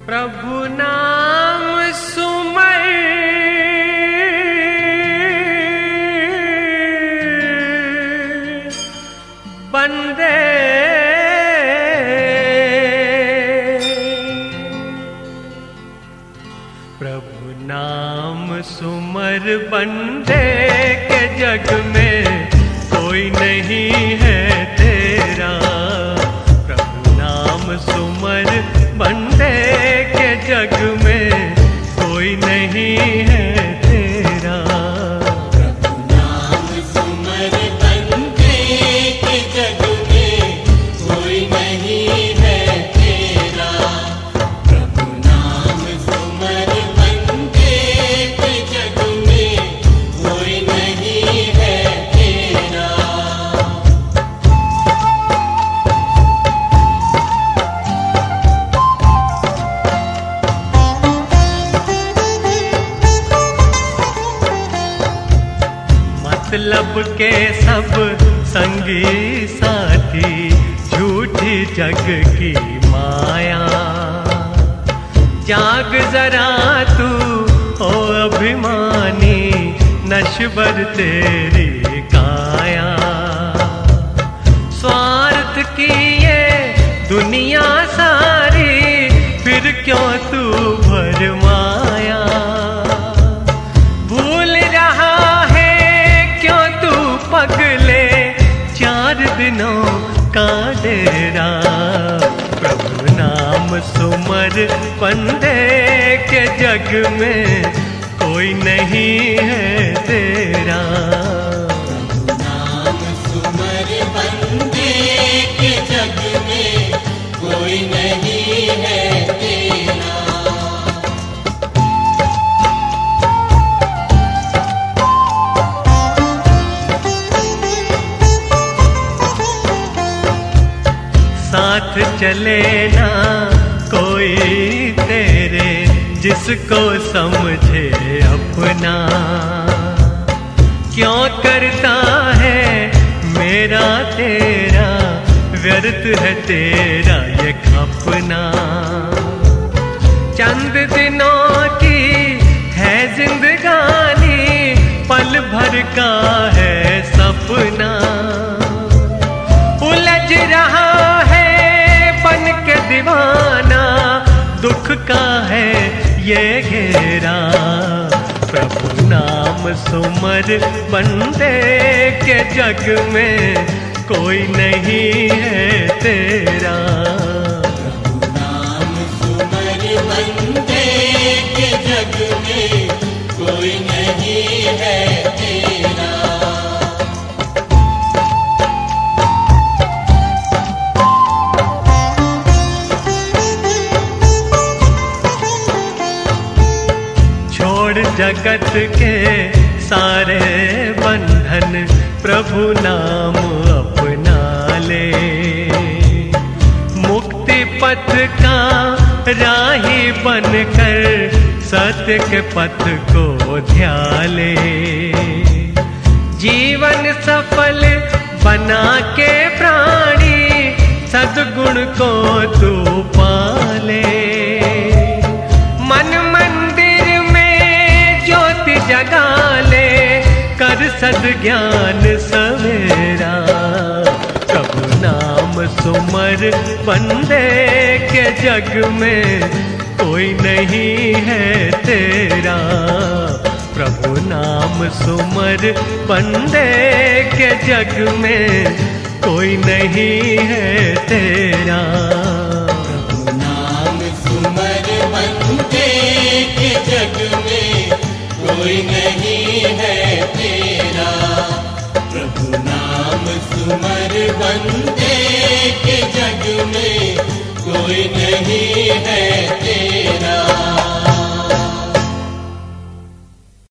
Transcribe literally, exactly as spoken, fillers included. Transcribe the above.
प्रभु नाम सुमर बंदे प्रभु नाम सुमर बंदे के जग में कोई नहीं है तेरा। प्रभु नाम सुमर बंदे के जग में कोई नहीं है तेरा। प्रभु नाम सुमर बंदे के जग में कोई नहीं है तेरा। प्रभु नाम सुमर बंदे के जग में कोई नहीं है तेरा। मतलब के सब संगी साथी झूठी जग की माया। जाग जरा तू ओ अभिमानी नश्वर तेरी काया। स्वार्थ की ये दुनिया सारी फिर क्यों तू भरमाया। भूल रहा पगले चार दिनों का डेरा। प्रभु नाम सुमर बंदे के जग में कोई नहीं है तेरा। प्रभु नाम सुमर बंदे के जग में कोई नहीं है तेरा। साथ चले ना कोई तेरे जिसको समझे अपना। क्यों करता है मेरा तेरा व्यर्थ है तेरा ये खपना। चंद दिनों की है जिंदगानी पल भर का है सपना। उलझ रहा है बन के दीवाना दुख का है ये घेरा। प्रभु नाम सुमर बंदे के जग में कोई नहीं है तेरा। प्रभु नाम सुमर बंदे के जग में कोई नहीं है तेरा। जगत के सारे बंधन प्रभु नाम अपना ले। मुक्ति पथ का राही बनकर सत्य के पथ को ध्याले। जीवन सफल बना के प्राणी सद्गुण को तू पाले। मन मंदिर में ज्योति जगा ले कर सद्ज्ञान सवेरा। प्रभु नाम सुमर बंदे के जग में कोई नहीं है तेरा। प्रभु नाम सुमर बंदे के जग में कोई नहीं है तेरा। प्रभु नाम सुमर बंदे के जग में कोई नहीं है तेरा। प्रभु नाम सुमर बंदे के जग में कोई नहीं है तेरा।